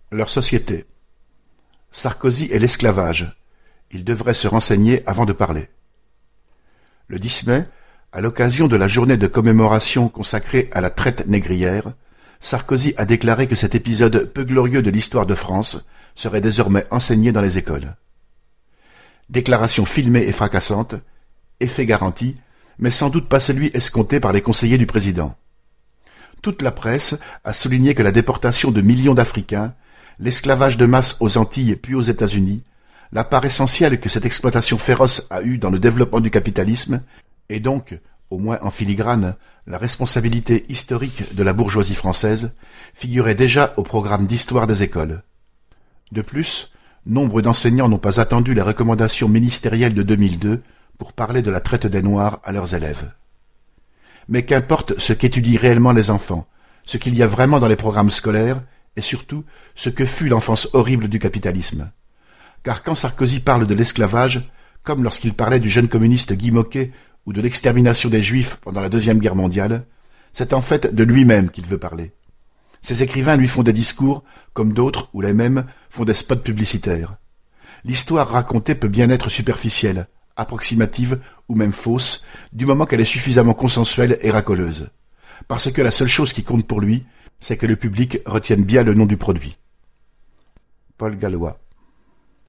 Leur société. Sarkozy et l'esclavage. Il devrait se renseigner avant de parler. Le 10 mai, à l'occasion de la journée de commémoration consacrée à la traite négrière, Sarkozy a déclaré que cet épisode peu glorieux de l'histoire de France serait désormais enseigné dans les écoles. Déclaration filmée et fracassante, effet garanti, mais sans doute pas celui escompté par les conseillers du président. Toute la presse a souligné que la déportation de millions d'Africains, l'esclavage de masse aux Antilles puis aux États-Unis, la part essentielle que cette exploitation féroce a eue dans le développement du capitalisme, et donc, au moins en filigrane, la responsabilité historique de la bourgeoisie française, figurait déjà au programme d'histoire des écoles. De plus, nombre d'enseignants n'ont pas attendu les recommandations ministérielles de 2002 pour parler de la traite des Noirs à leurs élèves. Mais qu'importe ce qu'étudient réellement les enfants, ce qu'il y a vraiment dans les programmes scolaires, et surtout ce que fut l'enfance horrible du capitalisme. Car quand Sarkozy parle de l'esclavage, comme lorsqu'il parlait du jeune communiste Guy Môquet ou de l'extermination des Juifs pendant la Deuxième Guerre mondiale, c'est en fait de lui-même qu'il veut parler. Ces écrivains lui font des discours, comme d'autres, ou les mêmes, font des spots publicitaires. L'histoire racontée peut bien être superficielle, approximative ou même fausse, du moment qu'elle est suffisamment consensuelle et racoleuse. Parce que la seule chose qui compte pour lui, c'est que le public retienne bien le nom du produit. Paul Gallois.